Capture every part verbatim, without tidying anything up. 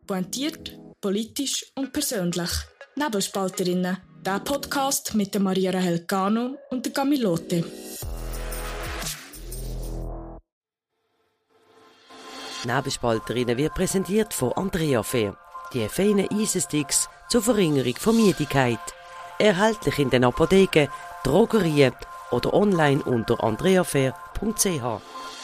Pointiert, politisch und persönlich. Nebelspalterinnen. Der Podcast mit der Maria Rahel Cano und der Camilote. Nebelspalterinnen wird präsentiert von Andrea Fair. Die feinen Eisensticks zur Verringerung von Müdigkeit. Erhältlich in den Apotheken, Drogerien oder online unter andreafair punkt c h.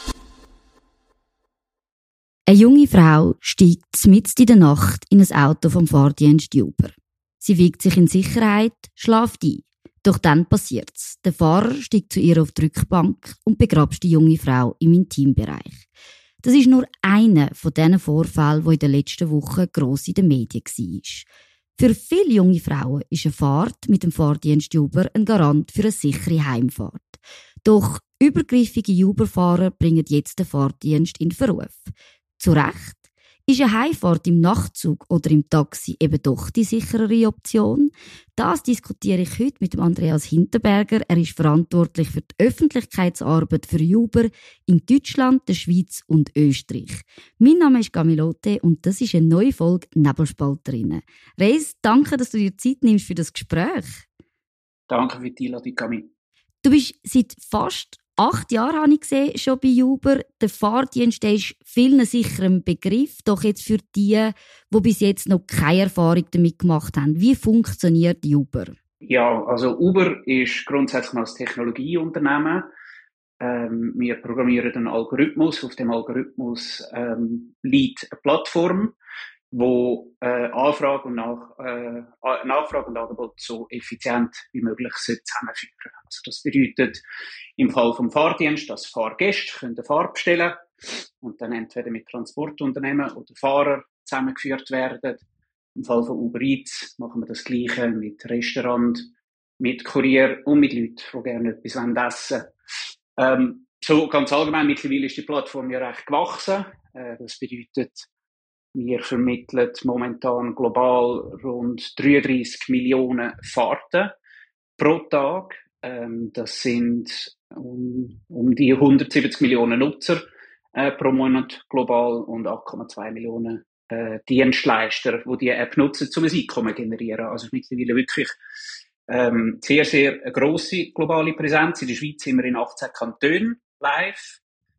Eine junge Frau steigt mitten in der Nacht in ein Auto vom Fahrdienst Uber. Sie wiegt sich in Sicherheit, schläft ein. Doch dann passiert's. Der Fahrer steigt zu ihr auf die Rückbank und begrapscht die junge Frau im Intimbereich. Das ist nur einer von diesen Vorfällen, die in den letzten Wochen gross in den Medien war. Für viele junge Frauen ist eine Fahrt mit dem Fahrdienst Uber ein Garant für eine sichere Heimfahrt. Doch übergriffige Uber-Fahrer bringen jetzt den Fahrdienst in Verruf. Zu Recht? Ist eine Heimfahrt im Nachtzug oder im Taxi eben doch die sicherere Option? Das diskutiere ich heute mit dem Andreas Hinterberger. Er ist verantwortlich für die Öffentlichkeitsarbeit für Uber in Deutschland, der Schweiz und Österreich. Mein Name ist Camilote und das ist eine neue Folge Nebelspalterinnen. Reis, danke, dass du dir Zeit nimmst für das Gespräch. Danke für die Einladung, Cami. Du bist seit fast acht Jahre, habe ich gesehen, schon bei Uber. Der Fahrdienst ist vielen sicher ein Begriff, doch jetzt für die, die bis jetzt noch keine Erfahrung damit gemacht haben. Wie funktioniert Uber? Ja, also Uber ist grundsätzlich ein Technologieunternehmen. Ähm, wir programmieren einen Algorithmus. Auf dem Algorithmus ähm, liegt eine Plattform, wo äh, Anfrage und Nach, äh, Nachfrage und Angebot so effizient wie möglich zusammenführen. Also das bedeutet im Fall vom Fahrdienst, dass Fahrgäste können eine Fahrt bestellen und dann entweder mit Transportunternehmen oder Fahrer zusammengeführt werden. Im Fall von Uber Eats machen wir das Gleiche mit Restaurant, mit Kurier und mit Leuten, die gerne etwas essen wollen. Ähm, so ganz allgemein, mittlerweile ist die Plattform ja recht gewachsen. Äh, das bedeutet, wir vermitteln momentan global rund dreiunddreissig Millionen Fahrten pro Tag. Ähm, das sind um, um die hundertsiebzig Millionen Nutzer äh, pro Monat global und acht Komma zwei Millionen äh, Dienstleister, die die App nutzen, um ein Einkommen zu generieren. Also mittlerweile wirklich ähm, sehr, sehr eine grosse globale Präsenz. In der Schweiz sind wir in achtzehn Kantonen live.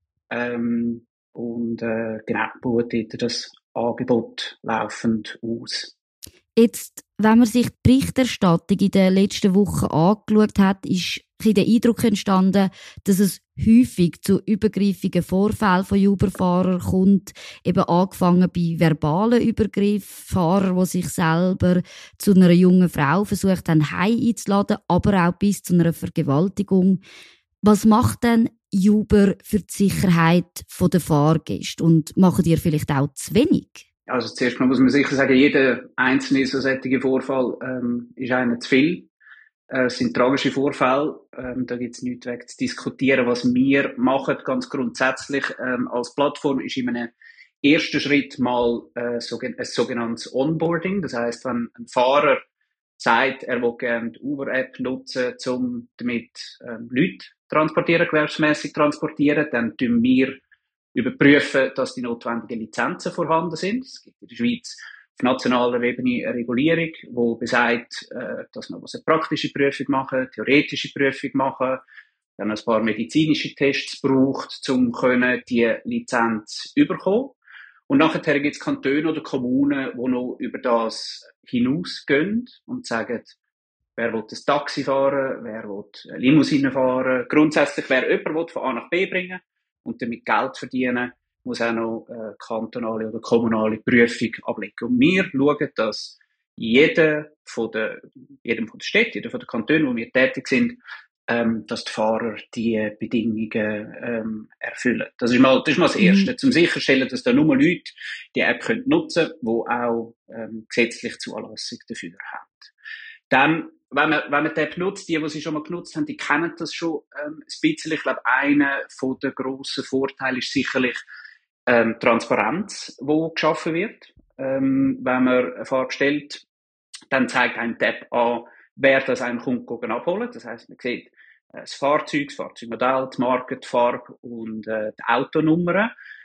Ähm, und äh, genau, bauen dort das Angebot laufend aus. Jetzt, wenn man sich die Berichterstattung in den letzten Wochen angeschaut hat, ist der Eindruck entstanden, dass es häufig zu übergriffigen Vorfällen von Uber-Fahrern kommt, eben angefangen bei verbalen Übergriffen, Fahrer, die sich selber zu einer jungen Frau versucht haben, heim einzuladen, aber auch bis zu einer Vergewaltigung. Was macht denn Uber für die Sicherheit der Fahrgäste und machen ihr vielleicht auch zu wenig? Also zuerst mal muss man sicher sagen, jeder einzelne so solche Vorfall ähm, ist einer zu viel. Äh, es sind tragische Vorfälle. Ähm, da gibt es nichts weg zu diskutieren. Was wir machen, ganz grundsätzlich ähm, als Plattform, ist in einem ersten Schritt mal äh, so, ein sogenanntes Onboarding. Das heisst, wenn ein Fahrer sagt, er will gerne die Uber-App nutzen, um damit ähm, Leute transportieren, gewerbsmässig transportieren, dann tun wir überprüfen, dass die notwendigen Lizenzen vorhanden sind. Es gibt in der Schweiz auf nationaler Ebene eine Regulierung, die besagt, äh, dass man eine praktische Prüfung machen, eine theoretische Prüfung machen, dann ein paar medizinische Tests braucht, um die Lizenz zu bekommen. Und nachher gibt es Kantone oder Kommunen, die noch über das hinausgehen und sagen, wer will ein Taxi fahren, wer will eine Limousine fahren. Grundsätzlich, wer jemanden von A nach B bringen und damit Geld verdienen, muss auch noch eine kantonale oder kommunale Prüfung ablegen. Und wir schauen, dass jeder von der, jedem von der Städte, jeder von den Kantonen, wo wir tätig sind, ähm, dass die Fahrer die Bedingungen ähm, erfüllen. Das ist mal, das ist mal das Erste. Mhm. Zum sicherstellen, dass da nur Leute die App können nutzen können, die auch ähm, gesetzlich Zulassung dafür haben. Dann, wenn man, wenn man die App nutzt, die, die sie schon mal genutzt haben, die kennen das schon ähm, ein bisschen. Ich glaube, einer von der grossen Vorteile ist sicherlich ähm, Transparenz, die geschaffen wird. Ähm, wenn man eine Fahrt bestellt, dann zeigt einem die App an, wer das einem kommt, abholen. Das heisst, man sieht äh, das Fahrzeug, das Fahrzeugmodell, die Marke, die Farbe und äh, die Autonummer.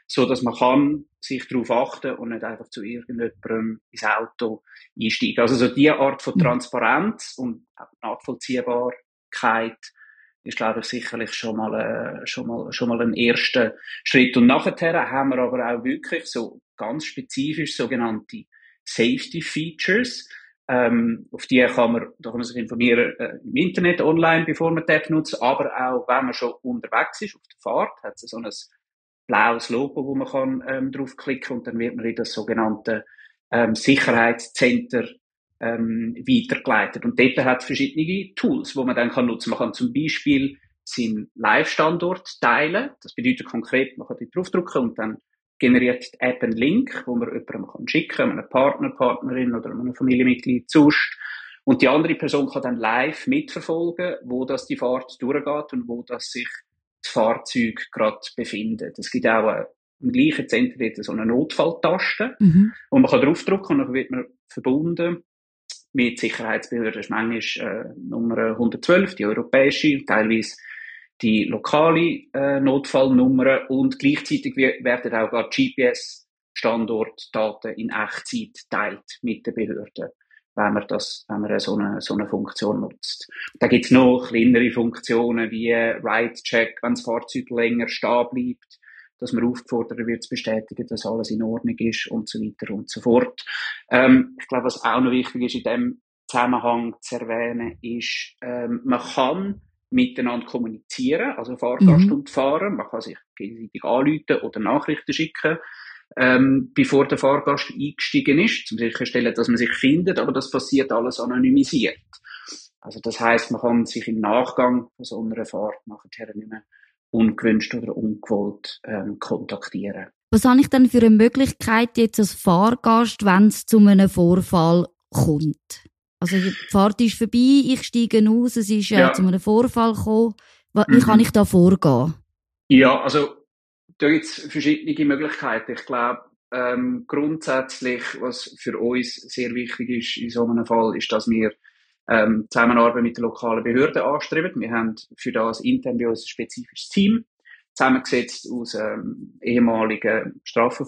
so dass man kann sich darauf achten und nicht einfach zu irgendjemandem ins Auto einsteigen. Also so diese Art von Transparenz und Nachvollziehbarkeit ist, glaube ich, sicherlich schon mal, äh, schon mal, schon mal ein erster Schritt. Und nachher haben wir aber auch wirklich so ganz spezifisch sogenannte Safety Features. Ähm, auf die kann man, da kann man sich informieren äh, im Internet, online, bevor man die App nutzt, aber auch, wenn man schon unterwegs ist, auf der Fahrt, hat es so ein blaues Logo, wo man kann, ähm, draufklicken und dann wird man in das sogenannte ähm, Sicherheitscenter ähm, weitergeleitet. Und dort hat es verschiedene Tools, die man dann kann nutzen. Man kann zum Beispiel seinen Live-Standort teilen. Das bedeutet konkret, man kann dort draufdrücken und dann generiert die App einen Link, wo man jemandem kann schicken kann, einem Partner, Partnerin oder einem Familienmitglied sonst. Und die andere Person kann dann live mitverfolgen, wo das die Fahrt durchgeht und wo das sich das Fahrzeug gerade befindet. Es gibt auch äh, im gleichen Zentrum so eine Notfalltaste, mhm. wo man kann draufdrücken und dann wird man verbunden mit Sicherheitsbehörden. Das ist manchmal äh, Nummer hundertzwölf, die europäische, teilweise die lokale äh, Notfallnummer und gleichzeitig werden auch gerade G P S-Standortdaten in Echtzeit geteilt mit den Behörden, wenn man das, wenn man so eine, so eine Funktion nutzt. Da gibt's noch kleinere Funktionen wie Ride-Check, wenn das Fahrzeug länger stehen bleibt, dass man aufgefordert wird zu bestätigen, dass alles in Ordnung ist und so weiter und so fort. Ähm, ich glaube, was auch noch wichtig ist in dem Zusammenhang zu erwähnen, ist, ähm, man kann miteinander kommunizieren, also Fahrgast mhm. und Fahrer. Man kann sich gegenseitig anrufen oder Nachrichten schicken, ähm, bevor der Fahrgast eingestiegen ist, um sicherzustellen, dass man sich findet, aber das passiert alles anonymisiert. Also das heisst, man kann sich im Nachgang von so einer Fahrt nachher nicht mehr ungewünscht oder ungewollt ähm, kontaktieren. Was habe ich denn für eine Möglichkeit jetzt als Fahrgast, wenn es zu einem Vorfall kommt? Also die Fahrt ist vorbei, ich steige aus, es ist äh, ja. zu einem Vorfall gekommen. Wie mhm. kann ich da vorgehen? Ja, also da gibt es verschiedene Möglichkeiten. Ich glaube, ähm, grundsätzlich, was für uns sehr wichtig ist in so einem Fall, ist, dass wir ähm, Zusammenarbeit mit den lokalen Behörden anstreben. Wir haben für das intern bei uns ein spezifisches Team, zusammengesetzt aus ähm, ehemaligen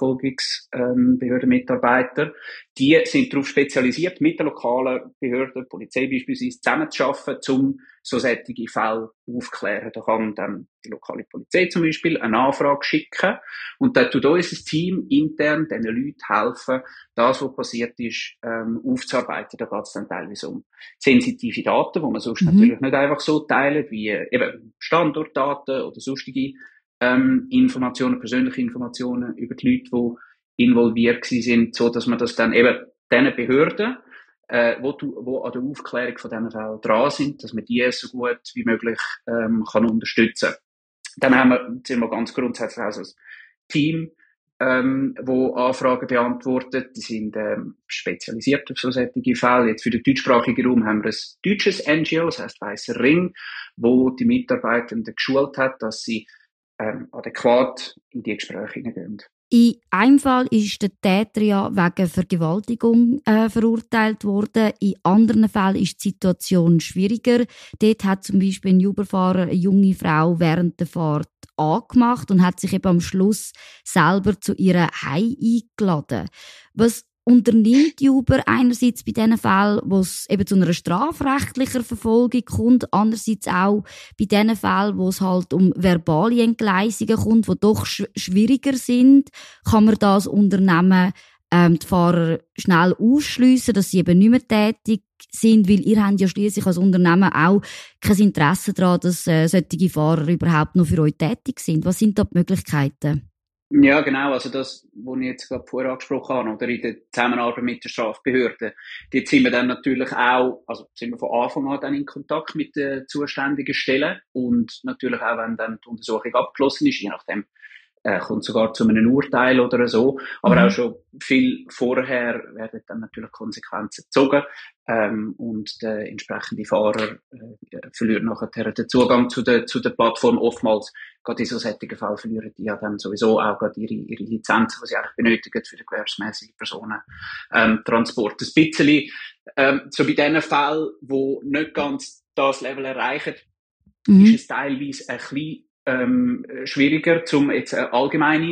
Strafverfolgungsbehördenmitarbeitern. Ähm, die sind darauf spezialisiert, mit den lokalen Behörden, Polizei beispielsweise, zusammenzuarbeiten, um so solche Fälle aufzuklären. Da kann dann die lokale Polizei zum Beispiel eine Anfrage schicken und dann tut unser Team intern den Leuten helfen, das, was passiert ist, ähm, aufzuarbeiten. Da geht es dann teilweise um sensitive Daten, die man sonst mhm. natürlich nicht einfach so teilen, wie eben Standortdaten oder sonstige ähm, Informationen, persönliche Informationen über die Leute, die involviert sind, so dass man das dann eben diesen Behörden, äh, wo, du, wo an der Aufklärung von diesen Fällen dran sind, dass man die so gut wie möglich ähm, kann unterstützen. Dann haben wir, sind wir ganz grundsätzlich auch so ein Team, ähm, wo Anfragen beantwortet. Die sind ähm, spezialisiert auf so solche Fälle. Jetzt für den deutschsprachigen Raum haben wir ein deutsches N G O, das heisst Weißer Ring, wo die Mitarbeitenden geschult hat, dass sie ähm, adäquat in die Gespräche hineingehen. In einem Fall ist der Täter ja wegen Vergewaltigung äh, verurteilt worden. In anderen Fällen ist die Situation schwieriger. Dort hat zum Beispiel ein Uber-Fahrer eine junge Frau während der Fahrt angemacht und hat sich eben am Schluss selber zu ihrer Heim eingeladen. Was unternimmt Uber einerseits bei diesen Fällen, wo es eben zu einer strafrechtlichen Verfolgung kommt, andererseits auch bei diesen Fällen, wo es halt um verbale Entgleisungen kommt, die doch sch- schwieriger sind, kann man das Unternehmen ähm, die Fahrer schnell ausschliessen, dass sie eben nicht mehr tätig sind, weil ihr habt ja schliesslich als Unternehmen auch kein Interesse daran, dass äh, solche Fahrer überhaupt noch für euch tätig sind. Was sind da die Möglichkeiten? Ja, genau. Also das, was ich jetzt gerade vorher angesprochen habe, oder in der Zusammenarbeit mit der Strafbehörde. Dort sind wir dann natürlich auch, also sind wir von Anfang an dann in Kontakt mit den zuständigen Stellen und natürlich auch, wenn dann die Untersuchung abgeschlossen ist, je nachdem, äh, kommt sogar zu einem Urteil oder so. Aber mhm. auch schon viel vorher werden dann natürlich Konsequenzen gezogen, ähm, und der entsprechende Fahrer äh, verliert nachher den Zugang zu der, zu der Plattform. Oftmals, gerade in so solchen Fällen, verlieren die ja dann sowieso auch gerade ihre, ihre Lizenzen, die sie eigentlich benötigen für den gewerbsmässigen Personentransport. Ähm, ein bisschen, ähm, so bei diesen Fällen, die nicht ganz das Level erreichen, mhm. ist es teilweise ein bisschen ähm, schwieriger, um jetzt eine allgemeine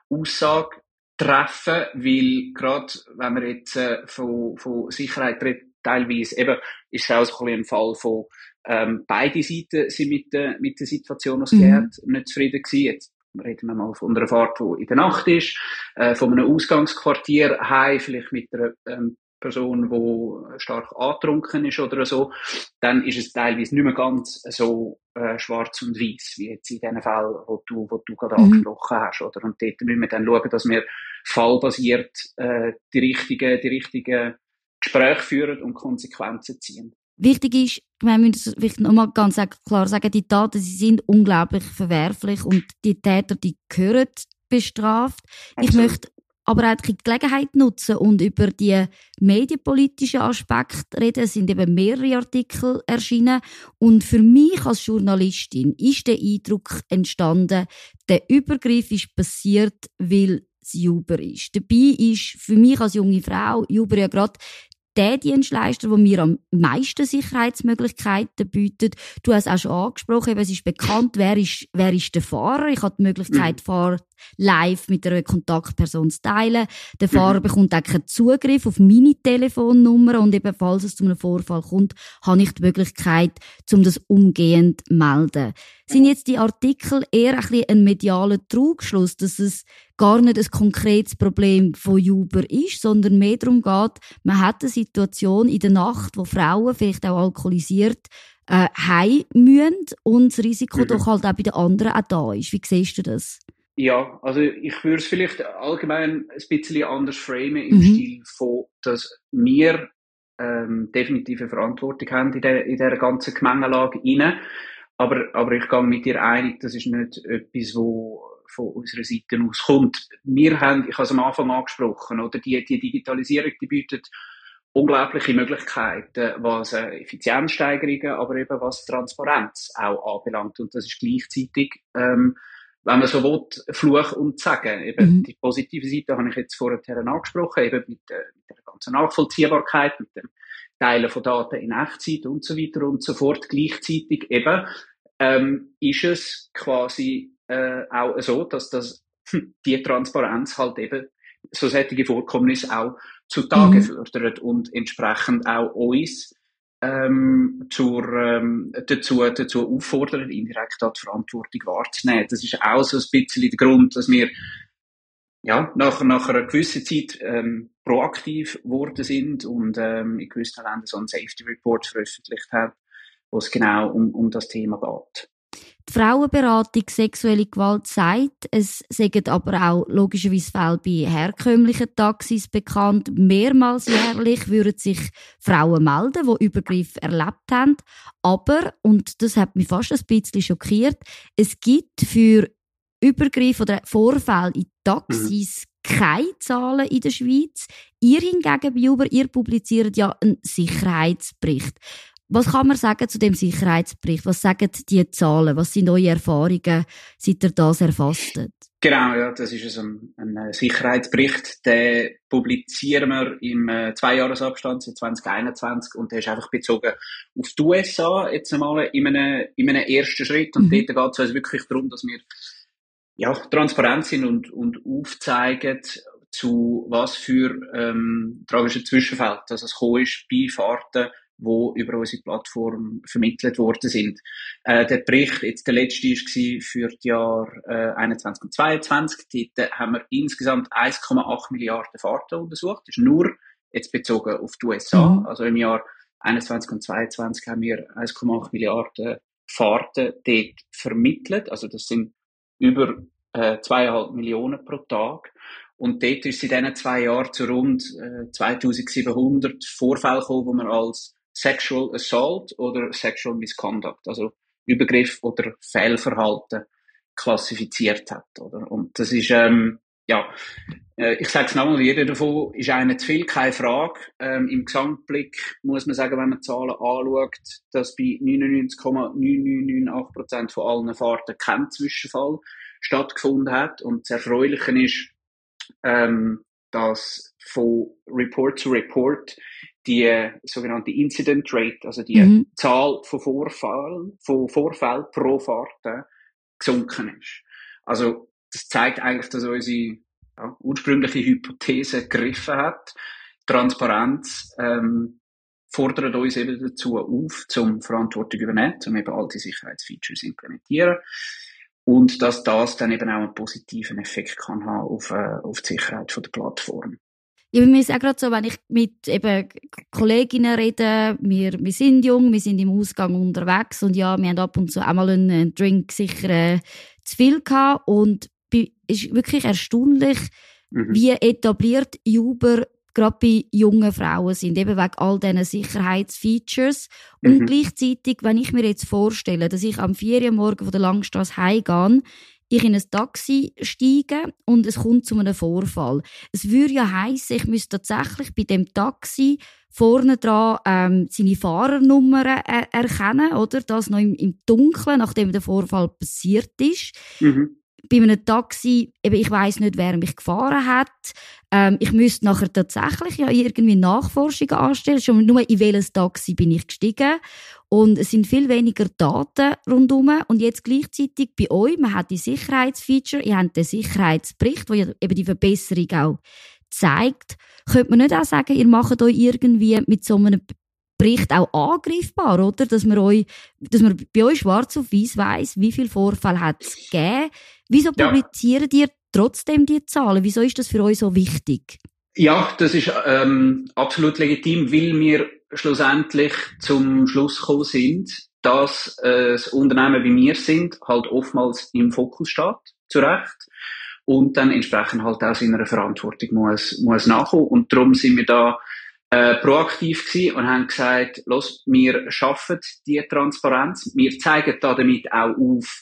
Aussage treffen, weil gerade wenn man jetzt äh, von, von Sicherheit redet, teilweise eben ist es auch so ein, ein Fall von ähm, beide Seiten sind mit der, mit der Situation, was mhm. geht, nicht zufrieden gewesen. Jetzt reden wir mal von einer Fahrt, die in der Nacht ist, äh, von einem Ausgangsquartier heim, vielleicht mit einer ähm, Person, die stark angetrunken ist oder so, dann ist es teilweise nicht mehr ganz so äh, schwarz und weiß wie jetzt in den Fällen, wo du, wo du gerade mhm. angesprochen hast. Oder? Und dort müssen wir dann schauen, dass wir fallbasiert äh, die richtigen, die richtigen Gespräche führen und Konsequenzen ziehen. Wichtig ist, wir müssen es nochmal ganz klar sagen, die Taten, sie sind unglaublich verwerflich und die Täter, die gehören bestraft. Absolut. Ich möchte aber auch die Gelegenheit nutzen und über die medienpolitischen Aspekte reden. Es sind eben mehrere Artikel erschienen. Und für mich als Journalistin ist der Eindruck entstanden, der Übergriff ist passiert, weil es Uber ist. Dabei ist für mich als junge Frau Uber ja gerade der Dienstleister, der mir am meisten Sicherheitsmöglichkeiten bietet. Du hast es auch schon angesprochen, eben, es ist bekannt, wer ist, wer ist der Fahrer. Ich habe die Möglichkeit, mhm. Fahrer live mit einer Kontaktperson zu teilen. Der Fahrer mhm. bekommt auch keinen Zugriff auf meine Telefonnummer und eben, falls es zu einem Vorfall kommt, habe ich die Möglichkeit, um das umgehend zu melden. Sind jetzt die Artikel eher ein bisschen ein medialer Trugschluss, dass es gar nicht ein konkretes Problem von Uber ist, sondern mehr darum geht, man hat eine Situation in der Nacht, wo Frauen, vielleicht auch alkoholisiert, äh, heim müssen und das Risiko mhm. doch halt auch bei den anderen auch da ist. Wie siehst du das? Ja, also ich würde es vielleicht allgemein ein bisschen anders framen im mhm. Stil von, dass wir ähm, definitiv eine Verantwortung haben in der, in der ganzen Gemengelage rein. Aber, aber ich gehe mit dir einig, das ist nicht etwas, wo von unserer Seite aus kommt. Wir haben, ich habe es am Anfang angesprochen, oder die, die Digitalisierung, die bietet unglaubliche Möglichkeiten, was äh, Effizienzsteigerungen, aber eben was Transparenz auch anbelangt. Und das ist gleichzeitig, ähm, wenn man so will, Fluch und Segen. Eben mhm. die positive Seite habe ich jetzt vorher angesprochen, eben mit, äh, mit der ganzen Nachvollziehbarkeit, mit dem Teilen von Daten in Echtzeit und so weiter und so fort. Gleichzeitig eben ähm, ist es quasi äh, auch so, dass das die Transparenz halt eben so solche Vorkommnisse auch zutage mhm. fördert und entsprechend auch uns ähm, zur, ähm, dazu, dazu auffordern, indirekt die Verantwortung wahrzunehmen. Das ist auch so ein bisschen der Grund, dass wir ja, nach, nach einer gewissen Zeit ähm, proaktiv geworden sind und ähm, in gewissen Ländern so einen Safety Report veröffentlicht haben, wo es genau um, um das Thema geht. Die Frauenberatung sexuelle Gewalt sagt, es sind aber auch logischerweise Fälle bei herkömmlichen Taxis bekannt. Mehrmals jährlich würden sich Frauen melden, die Übergriffe erlebt haben. Aber, und das hat mich fast ein bisschen schockiert, es gibt für Übergriffe oder Vorfälle in Taxis mhm. keine Zahlen in der Schweiz. Ihr hingegen bei Uber, ihr publiziert ja einen Sicherheitsbericht. Was kann man sagen zu dem Sicherheitsbericht? Was sagen die Zahlen? Was sind eure Erfahrungen, seit ihr das erfasst habt? Genau, ja, das ist ein, ein Sicherheitsbericht, den publizieren wir im äh, Zweijahresabstand seit zwanzig einundzwanzig und der ist einfach bezogen auf die U S A jetzt einmal in einem, in einem ersten Schritt und mhm. dort geht es also wirklich darum, dass wir ja, transparent sind und, und aufzeigen, zu was für ähm, tragischen Zwischenfällen dass es gekommen ist bei Fahrten, die über unsere Plattform vermittelt worden sind. Äh, der Bericht, jetzt der letzte, war für die Jahre äh, einundzwanzig und zweiundzwanzig. Dort haben wir insgesamt eins Komma acht Milliarden Fahrten untersucht. Das ist nur jetzt bezogen auf die U S A. Mhm. Also im Jahr einundzwanzig und zweiundzwanzig haben wir eins Komma acht Milliarden Fahrten dort vermittelt. Also das sind über äh, zweieinhalb Millionen pro Tag. Und dort ist es in diesen zwei Jahren zu rund äh, zweitausendsiebenhundert Vorfällen gekommen, wo man als Sexual Assault oder Sexual Misconduct, also Übergriff oder Fehlverhalten klassifiziert hat. Oder? Und das ist, ähm, ja, äh, ich sage es nochmal, jeder davon ist einer zu viel, keine Frage. Ähm, Im Gesamtblick muss man sagen, wenn man die Zahlen anschaut, dass bei neunundneunzig Komma neun neun neun acht Prozent von allen Fahrten kein Zwischenfall stattgefunden hat. Und das Erfreuliche ist, ähm, dass von Report zu Report die äh, sogenannte Incident Rate, also die mhm. Zahl von Vorfällen, von Vorfällen pro Fahrt äh, gesunken ist. Also das zeigt eigentlich, dass unsere ja, ursprüngliche Hypothese gegriffen hat. Transparenz ähm, fordert uns eben dazu auf, zum Verantwortung übernehmen, um eben all die Sicherheitsfeatures zu implementieren. Und dass das dann eben auch einen positiven Effekt kann haben auf, äh, auf die Sicherheit von der Plattform. Ja, bei mir ist es auch gerade so, wenn ich mit eben Kolleginnen rede, wir, wir sind jung, wir sind im Ausgang unterwegs und ja, wir haben ab und zu auch mal einen, einen Drink sicher äh, zu viel gehabt und es ist wirklich erstaunlich, mhm. wie etabliert Uber gerade bei jungen Frauen sind, eben wegen all diesen Sicherheitsfeatures. Und mhm. gleichzeitig, wenn ich mir jetzt vorstelle, dass ich am vier Uhr morgen von der Langstrasse heimgehe, ich in ein Taxi steige und es kommt zu einem Vorfall. Es würde ja heissen, ich müsste tatsächlich bei dem Taxi vorne dran ähm, seine Fahrernummer äh, erkennen, oder? Das noch im, im Dunkeln, nachdem der Vorfall passiert ist. Mhm. Bei einem Taxi, eben, ich weiss nicht, wer mich gefahren hat. Ähm, ich müsste nachher tatsächlich ja irgendwie Nachforschungen anstellen. Schon nur in welches Taxi bin ich gestiegen. Und es sind viel weniger Daten rundherum. Und jetzt gleichzeitig bei euch, man hat die Sicherheitsfeature, ihr habt den Sicherheitsbericht, der ja eben die Verbesserung auch zeigt. Könnte man nicht auch sagen, ihr macht euch irgendwie mit so einem Bericht auch angreifbar, oder? Dass man euch, dass man bei euch schwarz auf weiß weiss, wie viele Vorfälle hat es gegeben. Wieso ja. publiziert ihr trotzdem die Zahlen? Wieso ist das für euch so wichtig? Ja, das ist ähm, absolut legitim, weil wir schlussendlich zum Schluss gekommen sind, dass äh, das Unternehmen, wie wir sind, halt oftmals im Fokus steht, zu Recht, und dann entsprechend halt auch seiner Verantwortung muss, muss nachkommen. Und darum sind wir da Äh, proaktiv gewesen und haben gesagt, los, wir schaffen die Transparenz. Wir zeigen da damit auch auf,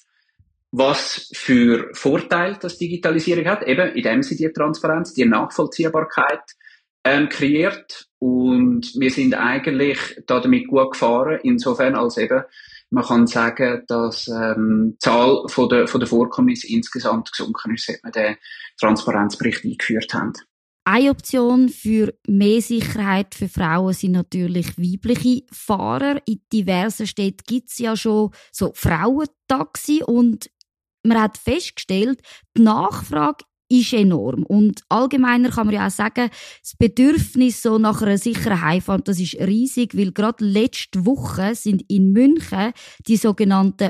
was für Vorteile das Digitalisierung hat. Eben, indem sie die Transparenz, die Nachvollziehbarkeit ähm, kreiert. Und wir sind eigentlich da damit gut gefahren, insofern als eben, man kann sagen, dass ähm, die Zahl von der, von der Vorkommnisse insgesamt gesunken ist, seit wir den Transparenzbericht eingeführt haben. Eine Option für mehr Sicherheit für Frauen sind natürlich weibliche Fahrer. In diversen Städten gibt es ja schon so Frauentaxi und man hat festgestellt, die Nachfrage ist enorm. Und allgemeiner kann man ja auch sagen, das Bedürfnis so nach einer sicheren Heimfahrt, das ist riesig, weil gerade letzte Woche sind in München die sogenannten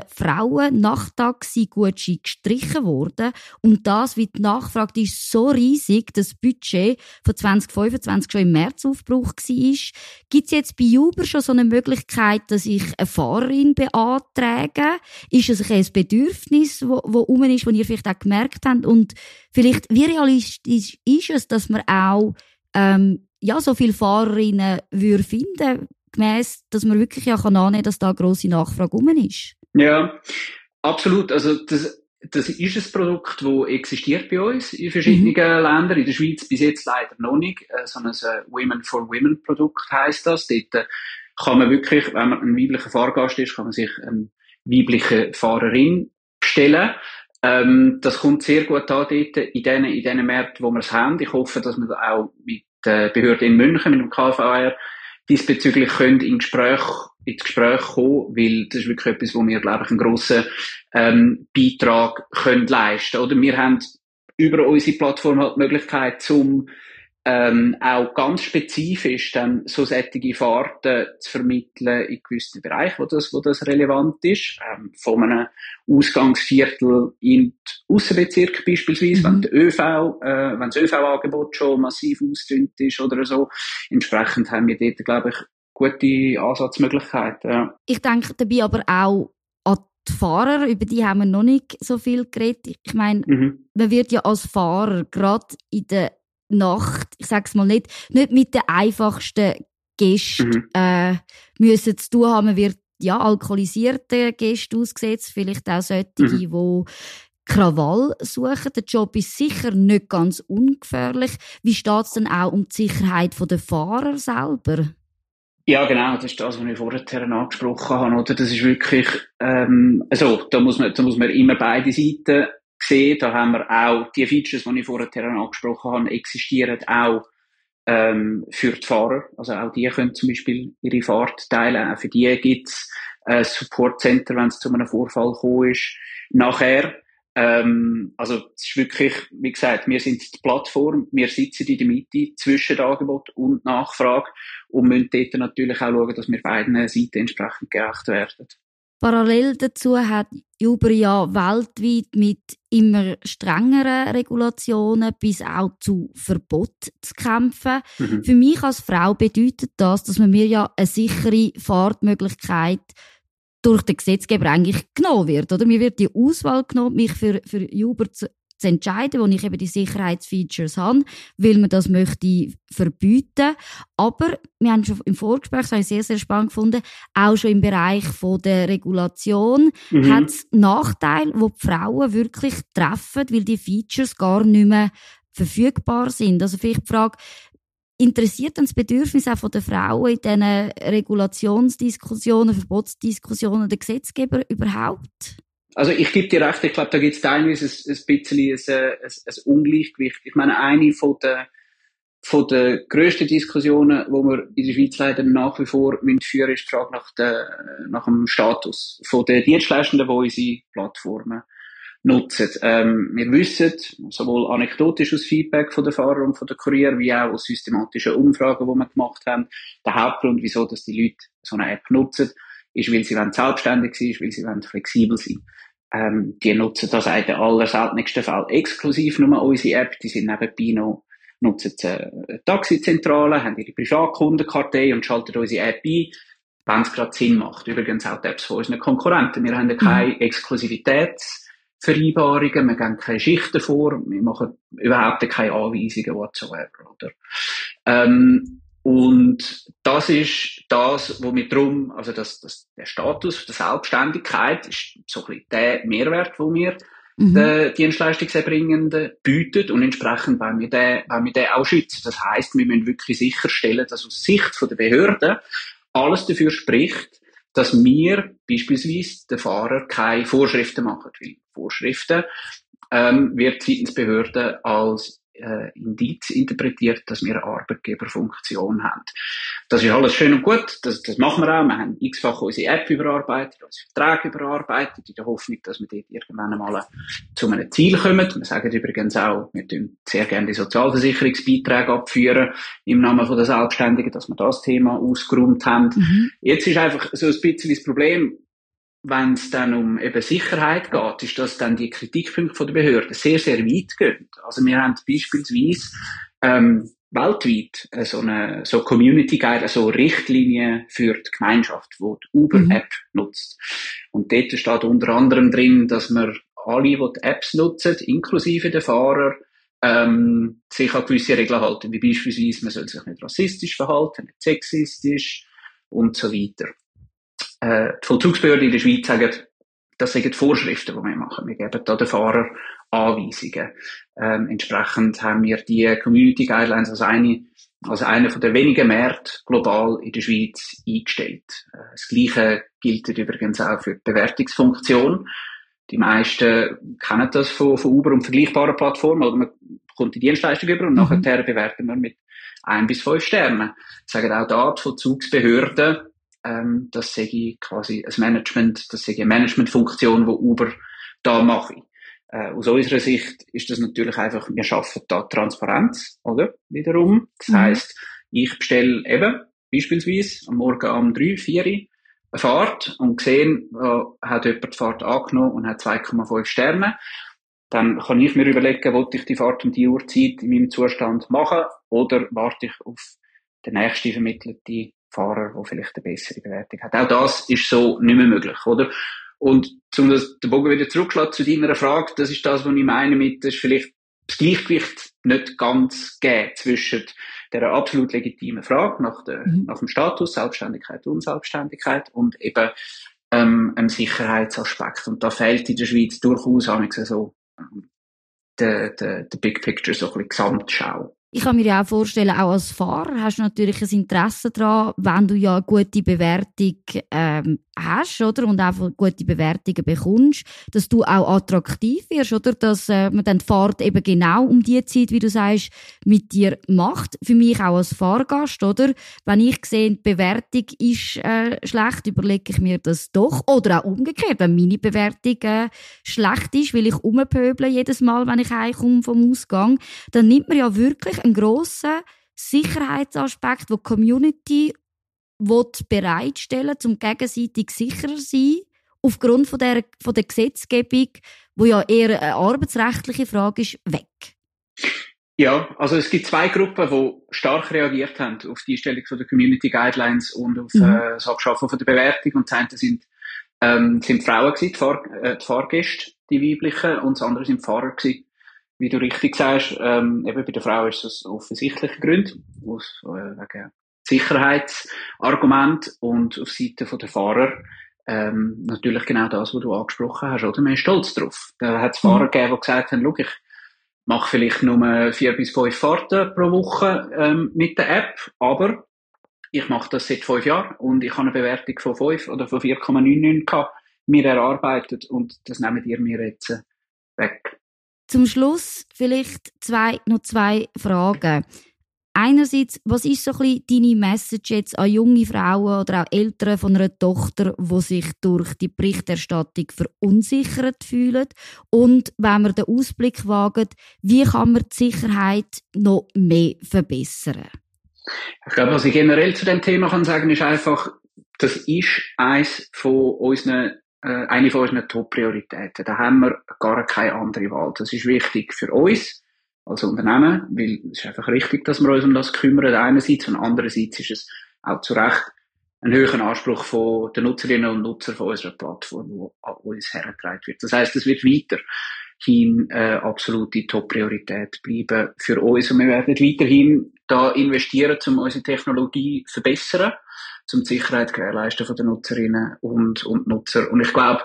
Frauen-Nachttaxi-Gutscheine gestrichen worden. Und das, wie die Nachfrage, die ist so riesig, dass das Budget von zwanzig fünfundzwanzig schon im März aufgebraucht war. Gibt es jetzt bei Uber schon so eine Möglichkeit, dass ich eine Fahrerin beantrage? Ist es ein Bedürfnis, das rum ist, das ihr vielleicht auch gemerkt habt? Und vielleicht, wie realistisch ist es, dass man auch ähm, ja, so viele Fahrerinnen würde finden, gemäss, dass man wirklich ja kann annehmen, dass da eine grosse Nachfrage rum ist? Ja, absolut. Also das, das ist ein Produkt, das existiert bei uns in verschiedenen mhm. Ländern. In der Schweiz bis jetzt leider noch nicht. So ein Women for Women Produkt heisst das. Dort kann man wirklich, wenn man ein weiblicher Fahrgast ist, kann man sich eine weibliche Fahrerin bestellen. Ähm, das kommt sehr gut an dort, in den, in den Märkten, wo wir es haben. Ich hoffe, dass wir auch mit der Behörde in München, mit dem K V R, diesbezüglich können in Gespräch, ins Gespräch kommen, weil das ist wirklich etwas, wo wir, glaube ich, einen grossen ähm, Beitrag können leisten. Oder wir haben über unsere Plattform halt die Möglichkeit, zum ähm, auch ganz spezifisch dann so solche Fahrten zu vermitteln in gewissen Bereichen, wo das, wo das relevant ist. Ähm, von einem Ausgangsviertel in die Aussenbezirke beispielsweise, mhm. wenn der ÖV, äh, wenn das ÖV-Angebot schon massiv ausgedünnt ist oder so. Entsprechend haben wir dort, glaube ich, gute Ansatzmöglichkeiten. Ja. Ich denke dabei aber auch an die Fahrer, über die haben wir noch nicht so viel geredet. Ich meine, mhm. man wird ja als Fahrer gerade in der Nacht, ich sag's mal nicht, nicht mit den einfachsten Gästen mhm. äh, müssen zu tun haben. Man wird ja alkoholisierte Gäste ausgesetzt, vielleicht auch solche, mhm. die Krawall suchen. Der Job ist sicher nicht ganz ungefährlich. Wie steht es denn auch um die Sicherheit der Fahrer selber? Ja, genau, das ist das, was ich vorher angesprochen habe, oder? Das ist wirklich, ähm, also, da muss man, da muss man immer beide Seiten sehen. Da haben wir auch die Features, die ich vorher angesprochen habe, existieren auch ähm, für die Fahrer. Also auch die können zum Beispiel ihre Fahrt teilen. Auch für die gibt es ein Support Center, wenn es zu einem Vorfall gekommen ist. Nachher Ähm, also, es ist wirklich, wie gesagt, wir sind die Plattform, wir sitzen in der Mitte zwischen Angebot und Nachfrage und müssen dort natürlich auch schauen, dass wir beiden Seiten entsprechend gerecht werden. Parallel dazu hat Uber ja weltweit mit immer strengeren Regulationen bis auch zu Verboten zu kämpfen. Mhm. Für mich als Frau bedeutet das, dass man mir ja eine sichere Fahrtmöglichkeit durch den Gesetzgeber eigentlich genommen wird. Oder? Mir wird die Auswahl genommen, mich für, für Uber zu, zu entscheiden, wo ich eben die Sicherheitsfeatures habe, weil man das möchte verbieten. Aber wir haben schon im Vorgespräch, das habe ich sehr, sehr spannend gefunden, auch schon im Bereich von der Regulation mhm. hat es Nachteile, die die Frauen wirklich treffen, weil die Features gar nicht mehr verfügbar sind. Also vielleicht die Frage, interessiert uns das Bedürfnis auch von der Frauen in diesen Regulationsdiskussionen, Verbotsdiskussionen der Gesetzgeber überhaupt? Also ich gebe dir recht, ich glaube, da gibt es teilweise ein, ein bisschen ein, ein, ein Ungleichgewicht. Ich meine, eine von der, von der grössten Diskussionen, die wir in der Schweiz leider nach wie vor führen müssen, ist die Frage nach, der, nach dem Status von den Dienstleistenden, die unsere Plattformen nutzen. Ähm, wir wissen, sowohl anekdotisch aus Feedback von den Fahrern und von den Kurieren, wie auch aus systematischen Umfragen, die wir gemacht haben, der Hauptgrund, wieso dass die Leute so eine App nutzen, ist, weil sie selbstständig sein wollen, weil sie flexibel sein wollen. Ähm, die nutzen das in den allerseltensten Fällen exklusiv nur unsere App. Die sind nebenbei noch, nutzen eine Taxizentrale, haben ihre Privatkundenkartei und schalten unsere App ein, wenn es gerade Sinn macht. Übrigens auch die Apps von unseren Konkurrenten. Wir haben ja keine Exklusivitätsvereinbarungen, wir geben keine Schichten vor, wir machen überhaupt keine Anweisungen whatsoever, oder? Ähm, Und das ist das, wo wir drum, also das, das, der Status der Selbstständigkeit ist so ein bisschen der Mehrwert, den wir mhm. den Dienstleistungserbringenden bieten und entsprechend wollen wir den, wollen wir den auch schützen. Das heisst, wir müssen wirklich sicherstellen, dass aus Sicht der Behörden alles dafür spricht, dass wir beispielsweise den Fahrer keine Vorschriften machen. Weil Vorschriften ähm, wird seitens Behörden als Äh, Indiz interpretiert, dass wir eine Arbeitgeberfunktion haben. Das ist alles schön und gut, das, das machen wir auch. Wir haben x-fach unsere App überarbeitet, unsere Verträge überarbeitet, in der Hoffnung, dass wir dort irgendwann einmal zu einem Ziel kommen. Wir sagen übrigens auch, wir tun sehr gerne die Sozialversicherungsbeiträge abführen im Namen von der Selbstständigen, dass wir das Thema ausgeräumt haben. Mhm. Jetzt ist einfach so ein bisschen das Problem, wenn es dann um eben Sicherheit geht, ist, dass dann die Kritikpunkte von der Behörden sehr, sehr weit gehen. Also wir haben beispielsweise ähm, weltweit äh, so eine so Community Guide, so Richtlinien für die Gemeinschaft, die die Uber-App mhm. nutzt. Und dort steht unter anderem drin, dass wir alle, die die Apps nutzen, inklusive der Fahrer, ähm, sich an gewisse Regeln halten, wie beispielsweise, man soll sich nicht rassistisch verhalten, nicht sexistisch und so weiter. Die Vollzugsbehörden in der Schweiz sagen, das sind die Vorschriften, die wir machen. Wir geben da den Fahrern Anweisungen. Ähm, entsprechend haben wir die Community Guidelines als eine, als eine von der wenigen Märkte global in der Schweiz eingestellt. Äh, das Gleiche gilt übrigens auch für die Bewertungsfunktion. Die meisten kennen das von, von Uber und vergleichbaren Plattformen. Oder man bekommt die Dienstleistung über und mhm. nachher bewerten wir mit ein bis fünf Sternen. Sagen auch da die Vollzugsbehörden, Ähm, das sei quasi ein Management, das sei eine Managementfunktion, die Uber da mache. Äh, aus unserer Sicht ist das natürlich einfach, wir schaffen da Transparenz, oder? Wiederum. Das mhm. heisst, ich bestelle eben, beispielsweise, am Morgen um drei, vier eine Fahrt und gesehen, äh, hat jemand die Fahrt angenommen und hat zwei Komma fünf Sterne. Dann kann ich mir überlegen, wollte ich die Fahrt um die Uhrzeit in meinem Zustand machen oder warte ich auf den nächsten vermittelten Fahrer, der vielleicht eine bessere Bewertung hat. Auch das ist so nicht mehr möglich, oder? Und um das, den Bogen wieder zurückzuschlagen zu deiner Frage, das ist das, was ich meine mit, das ist vielleicht das Gleichgewicht nicht ganz gegeben zwischen der absolut legitimen Frage nach, der, mhm. nach dem Status, Selbstständigkeit, Unselbstständigkeit und eben ähm, einem Sicherheitsaspekt. Und da fehlt in der Schweiz durchaus so der, der, der Big Picture, so ein bisschen Gesamtschau. Ich kann mir ja auch vorstellen, auch als Fahrer hast du natürlich ein Interesse daran, wenn du ja eine gute Bewertung ähm, hast, oder? Und auch gute Bewertungen bekommst, dass du auch attraktiv wirst, oder? Dass äh, man dann die Fahrt eben genau um die Zeit, wie du sagst, mit dir macht. Für mich auch als Fahrgast, oder? Wenn ich sehe, die Bewertung ist äh, schlecht, überlege ich mir das doch. Oder auch umgekehrt, wenn meine Bewertung äh, schlecht ist, weil ich rumpöble jedes Mal, wenn ich heimkomme vom Ausgang, dann nimmt man ja wirklich einen grossen Sicherheitsaspekt, den die Community bereitstellen will, um gegenseitig sicherer zu sein, aufgrund von der, von der Gesetzgebung, die ja eher eine arbeitsrechtliche Frage ist, weg. Ja, also es gibt zwei Gruppen, die stark reagiert haben auf die Einstellung von der Community Guidelines und auf mhm. äh, das Abschaffen von der Bewertung. Und das eine sind, ähm, sind Frauen gewesen, die, Fahr äh, die Fahrgäste, die weiblichen, und das andere sind Fahrer gewesen. Wie du richtig sagst, ähm, eben bei der Frau ist das offensichtliche Gründe, aus, äh, wegen Sicherheitsargument, und auf Seite der Fahrer ähm, natürlich genau das, was du angesprochen hast, oder? Man ist stolz drauf. Da hat es Fahrer mhm. gegeben, die gesagt haben, schau, ich mache vielleicht nur vier bis fünf Fahrten pro Woche ähm, mit der App, aber ich mache das seit fünf Jahren und ich habe eine Bewertung von fünf oder von vier Komma neunundneunzig gehabt, mir erarbeitet, und das nehmen ihr mir jetzt äh, weg. Zum Schluss vielleicht zwei, noch zwei Fragen. Einerseits, was ist so ein bisschen deine Message jetzt an junge Frauen oder auch Eltern von einer Tochter, die sich durch die Berichterstattung verunsichert fühlen? Und wenn wir den Ausblick wagen, wie kann man die Sicherheit noch mehr verbessern? Ich glaube, was ich generell zu dem Thema kann sagen, ist einfach, das ist eines von unseren eine von unseren Top-Prioritäten. Da haben wir gar keine andere Wahl. Das ist wichtig für uns als Unternehmen, weil es ist einfach richtig, dass wir uns um das kümmern, einerseits, und andererseits ist es auch zu Recht ein höherer Anspruch von den Nutzerinnen und Nutzern von unserer Plattform, der an uns herangetragen wird. Das heisst, es wird weiterhin äh, absolute Top-Priorität bleiben für uns, und wir werden weiterhin da investieren, um unsere Technologie zu verbessern, um die Sicherheit zu gewährleisten von den Nutzerinnen und, und Nutzer. Und ich glaube,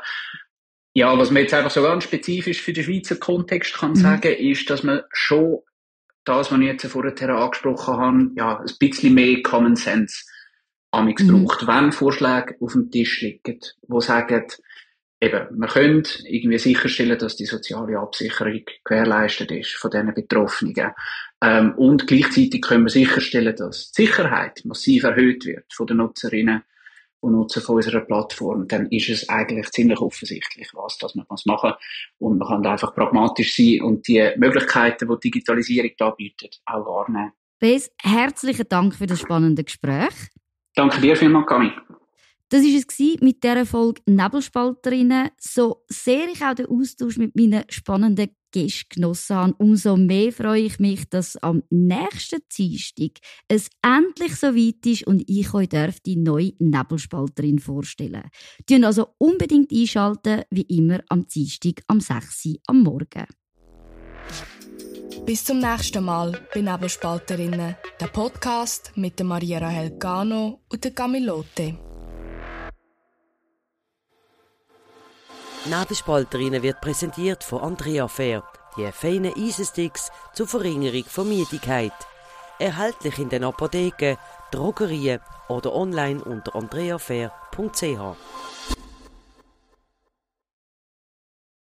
ja, was man jetzt einfach so ganz spezifisch für den Schweizer Kontext kann mhm. sagen, ist, dass man schon das, was ich jetzt vorher angesprochen habe, ja, ein bisschen mehr Common Sense amix mhm. braucht. Wenn Vorschläge auf dem Tisch liegen, die sagen, eben, man könnte irgendwie sicherstellen, dass die soziale Absicherung gewährleistet ist von diesen Betroffenen. Ähm, und gleichzeitig können wir sicherstellen, dass die Sicherheit massiv erhöht wird von den Nutzerinnen und Nutzern von unserer Plattform. Dann ist es eigentlich ziemlich offensichtlich, was das man machen muss. Und man kann da einfach pragmatisch sein und die Möglichkeiten, die die Digitalisierung da bietet, auch wahrnehmen. Bes, herzlichen Dank für das spannende Gespräch. Danke dir vielmals, Cami. Das war es mit dieser Folge Nebelspalterinnen. So sehr ich auch den Austausch mit meinen spannenden Gästen genossen habe, umso mehr freue ich mich, dass am nächsten Dienstag es endlich so weit ist und ich euch darf die neue Nebelspalterin vorstellen. Tun also unbedingt einschalten, wie immer am Dienstag am sechs Uhr am Morgen. Bis zum nächsten Mal bei Nebelspalterinnen, der Podcast mit der Maria Rahel Gano und der Camilote. Nebelspalterinnen wird präsentiert von Andrea Fair, die feinen Eisensticks zur Verringerung von Müdigkeit. Erhältlich in den Apotheken, Drogerien oder online unter andrea fair punkt c h.